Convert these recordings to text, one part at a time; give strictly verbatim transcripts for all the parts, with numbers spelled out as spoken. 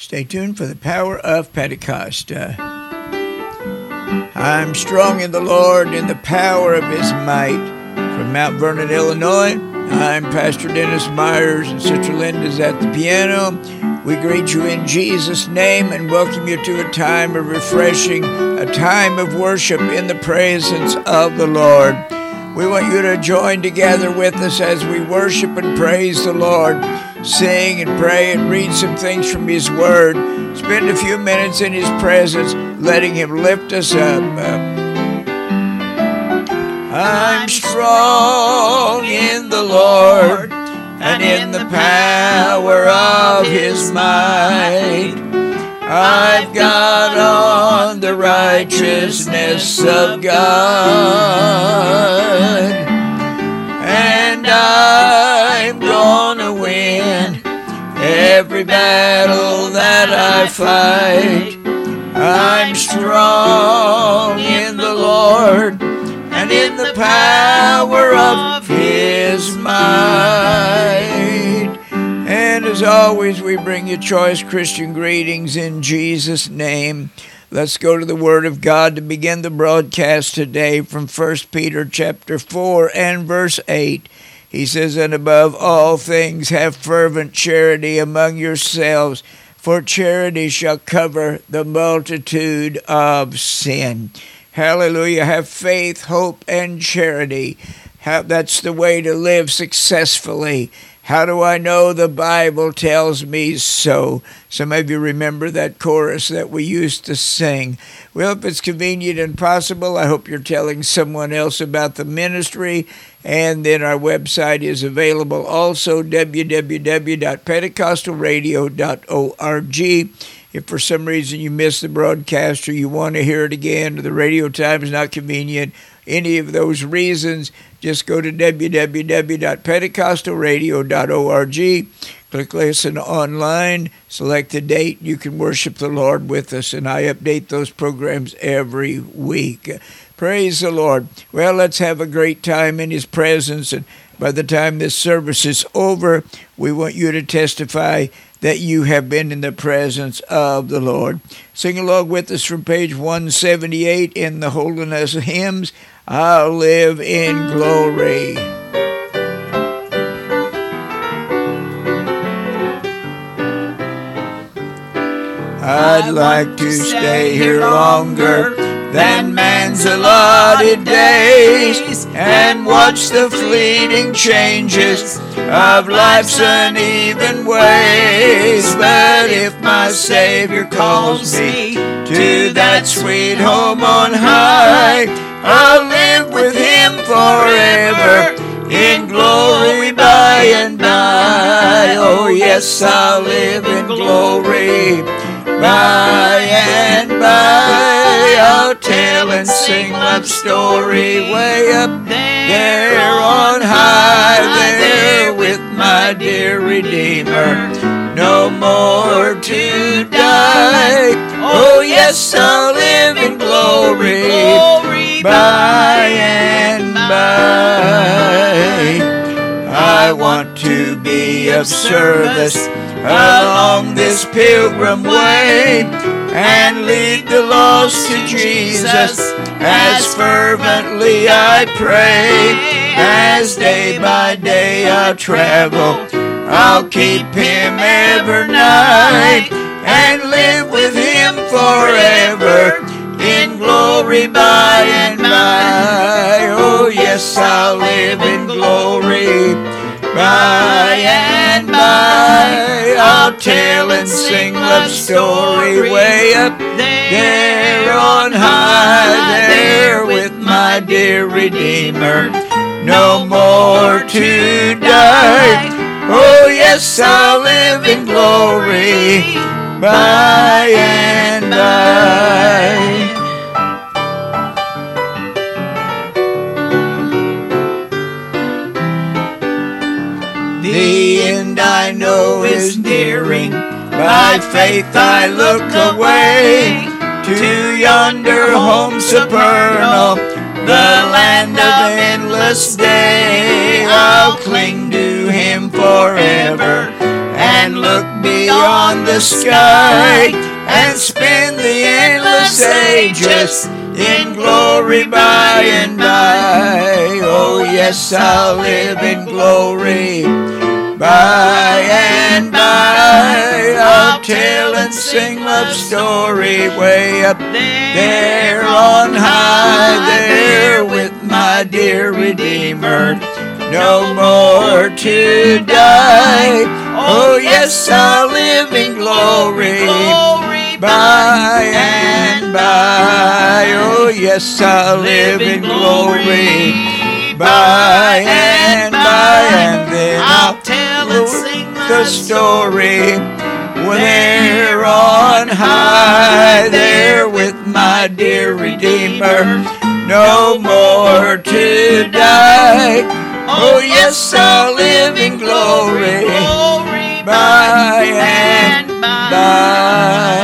Stay tuned for the power of Pentecost. Uh, I'm strong in the Lord in the power of his might. From Mount Vernon, Illinois, I'm Pastor Dennis Myers, and Sister Linda's at the piano. We greet you in Jesus' name and welcome you to a time of refreshing, a time of worship in the presence of the Lord. We want you to join together with us as we worship and praise the Lord, sing and pray and read some things from his word. Spend a few minutes in his presence, letting him lift us up. I'm strong in the Lord and in the power of his might. I've got on the righteousness of God, and I'm gonna win every battle that I fight. I'm strong in the Lord and in the power of his might. And as always, we bring you choice Christian greetings in Jesus' name. Let's go to the Word of God to begin the broadcast today from First Peter chapter four and verse eight. He says, "And above all things have fervent charity among yourselves, for charity shall cover the multitude of sin." Hallelujah. Have faith, hope, and charity. Have, that's the way to live successfully. How do I know? The Bible tells me so. Some of you remember that chorus that we used to sing. Well, if it's convenient and possible, I hope you're telling someone else about the ministry. And then our website is available also, w w w dot pentecostal radio dot org. If for some reason you missed the broadcast or you want to hear it again or the radio time is not convenient, any of those reasons, just go to w w w dot pentecostal radio dot org, click Listen Online, select the date, you can worship the Lord with us, and I update those programs every week. Praise the Lord. Well, let's have a great time in his presence, and by the time this service is over, we want you to testify that you have been in the presence of the Lord. Sing along with us from page one seventy-eight in the Holiness Hymns, "I'll Live in Glory." I'd like to stay here longer than man's allotted days, and watch the fleeting changes of life's uneven ways. But if my Savior calls me to that sweet home on high, I'll live with him forever in glory by and by. Oh yes, I'll live in glory by and by. I'll tell and sing love story way up there on high, there with my dear Redeemer, no more to die. Oh yes, I'll live in glory by and by. I want to be of service along this pilgrim way, and lead the lost to Jesus as fervently I pray. As day by day I'll travel, I'll keep him ever nigh, and live with him forever in glory by and by. Oh yes, I'll live in glory by and by. I'll tell and sing love story way up there on high, there with my dear Redeemer, no more to die. Oh yes, I'll live in glory by and by. The end I know is nearing, by faith I look away to yonder home supernal, the land of endless day. I'll cling to him forever and look beyond the sky and spend the endless ages in glory by and by. Oh yes, I'll live in glory by and by. I'll tell and sing love story way up there on high, there with my dear Redeemer, no more to die. Oh yes, I'll live in glory by and by. Oh yes, I'll live in glory by and by. And then I'll tell and sing the story there on high, there with my dear Redeemer, no more to die. Oh yes, I'll live in glory by and by.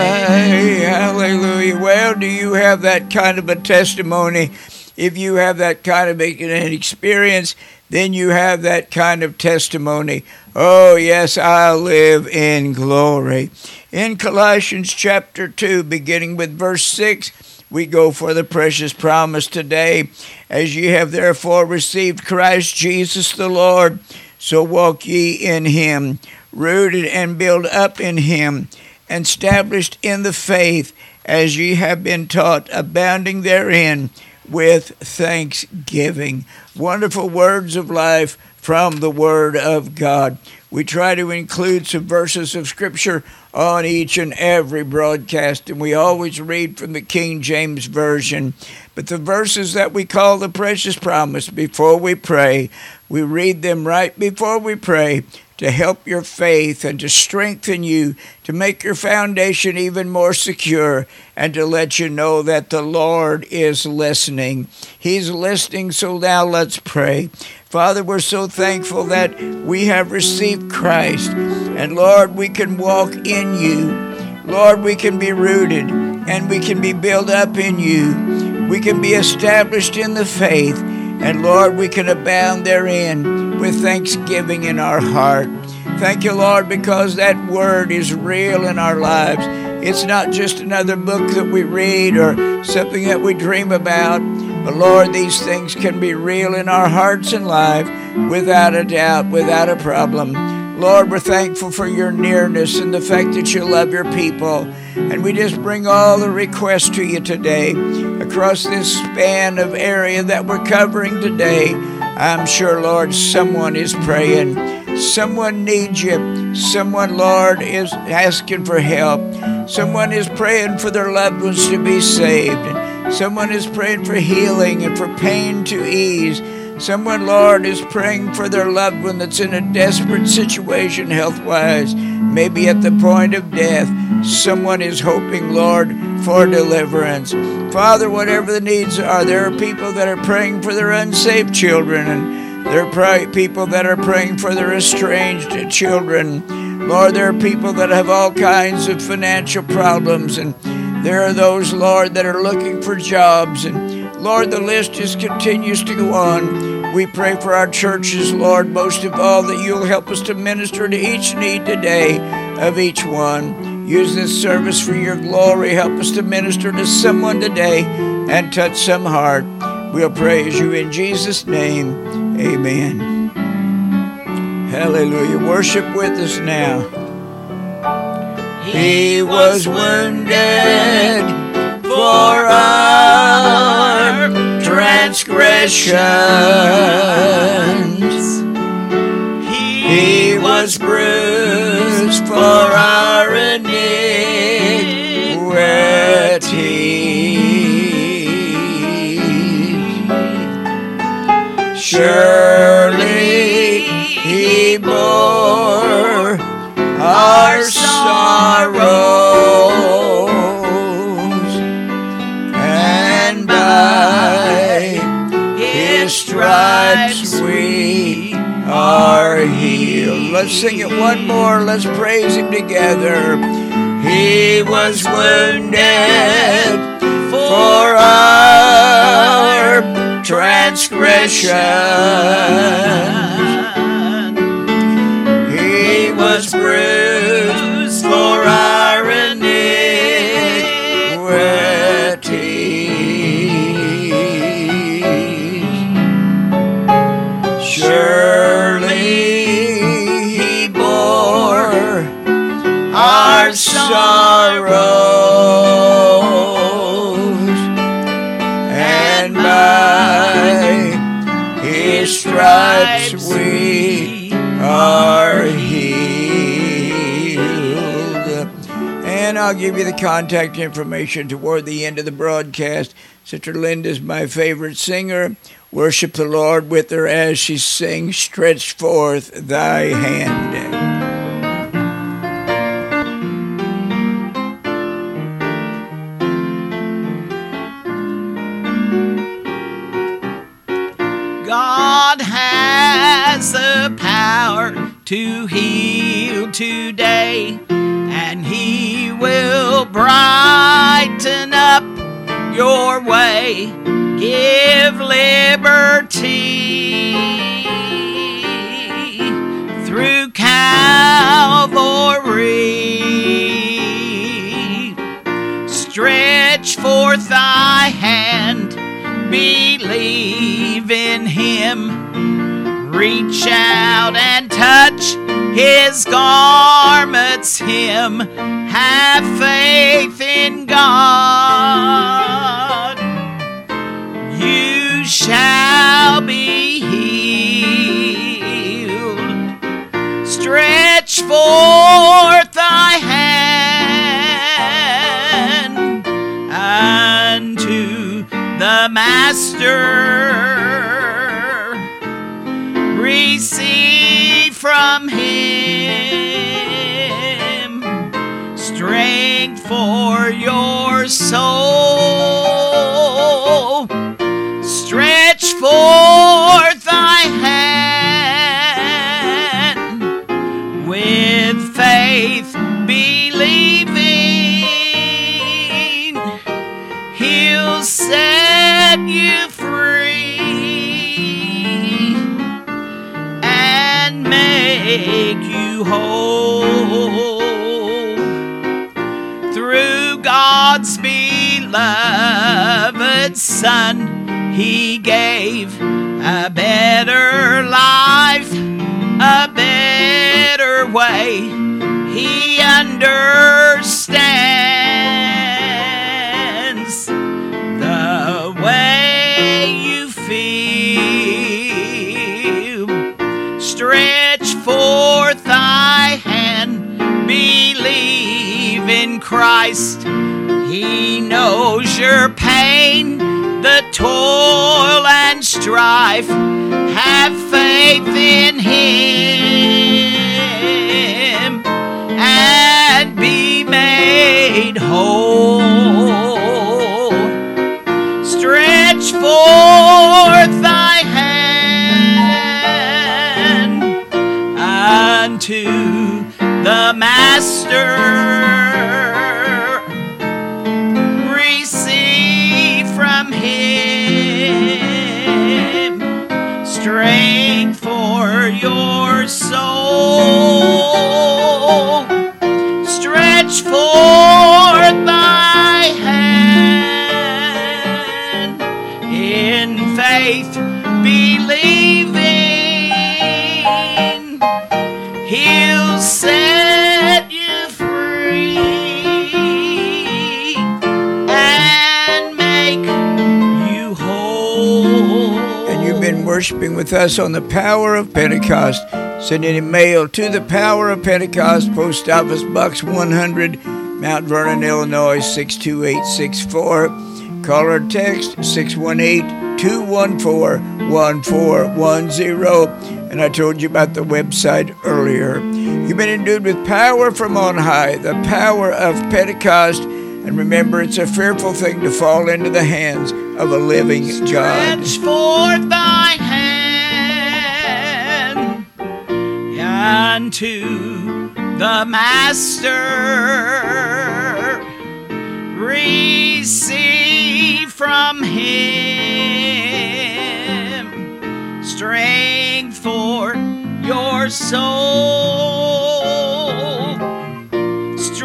Hallelujah. Well, do you have that kind of a testimony? If you have that kind of an experience, then you have that kind of testimony. Oh, yes, I'll live in glory. In Colossians chapter two, beginning with verse six, we go for the precious promise today. As ye have therefore received Christ Jesus the Lord, so walk ye in him, rooted and built up in him, and established in the faith, as ye have been taught, abounding therein with thanksgiving. Wonderful words of life from the Word of God. We try to include some verses of Scripture on each and every broadcast, and we always read from the King James Version. But the verses that we call the precious promise before we pray, we read them right before we pray to help your faith and to strengthen you, to make your foundation even more secure, and to let you know that the Lord is listening. He's listening, so now let's pray. Father, we're so thankful that we have received Christ, and Lord, we can walk in you. Lord, we can be rooted, and we can be built up in you. We can be established in the faith, and Lord, we can abound therein with thanksgiving in our heart. Thank you, Lord, because that word is real in our lives. It's not just another book that we read or something that we dream about, but Lord, these things can be real in our hearts and life without a doubt, without a problem. Lord, we're thankful for your nearness and the fact that you love your people. And we just bring all the requests to you today across this span of area that we're covering today. I'm sure, Lord, someone is praying. Someone needs you. Someone, Lord, is asking for help. Someone is praying for their loved ones to be saved. Someone is praying for healing and for pain to ease. Someone, Lord, is praying for their loved one that's in a desperate situation health-wise, maybe at the point of death. Someone is hoping, Lord, for deliverance. Father, whatever the needs are, there are people that are praying for their unsaved children, and there are people that are praying for their estranged children. Lord, there are people that have all kinds of financial problems, and there are those, Lord, that are looking for jobs, and Lord, the list just continues to go on. We pray for our churches, Lord, most of all, that you'll help us to minister to each need today of each one. Use this service for your glory. Help us to minister to someone today and touch some heart. We'll praise you in Jesus' name. Amen. Hallelujah. Worship with us now. He was wounded for our transgressions. He was bruised for our iniquities. Surely he bore our sorrows, and by his stripes we are healed. Let's sing it one more. Let's praise him together. He was wounded for our transgressions. He was bruised for our iniquities. Surely he bore our sorrows, and by his stripes we are healed. And I'll give you the contact information toward the end of the broadcast. Sister Linda's my favorite singer. Worship the Lord with her as she sings, "Stretch Forth Thy Hand." God has the power to heal today, and he will brighten up your way, give liberty through Calvary. Stretch forth thy hand, believe in him, reach out and touch his garment's hem, have faith in God, you shall be healed. Stretch forth thy hand unto the Master, receive from him strength for your soul. Stretch forth thy hand with faith, believing he'll set you free and make you whole. Through God's beloved Son, he gave a better life, a better way. He understands the way you feel. Stretch forth thy hand, believe in Christ. He knows your pain, the toil and strife. Have faith in him and be made whole. Stretch forth thy hand unto the Master, receive from him strength for your soul. Stretch forth thy hand in faith, believing he'll set you free and make you whole. And you've been worshiping with us on the Power of Pentecost. Sending a mail to the Power of Pentecost, Post Office Box one hundred, Mount Vernon, Illinois six two eight six four. Call or text six one eight, two one four, one four one zero. And I told you about the website earlier. You've been endued with power from on high, the power of Pentecost. And remember, it's a fearful thing to fall into the hands of a living God. Stretch forth thy hand unto the Master, receive from him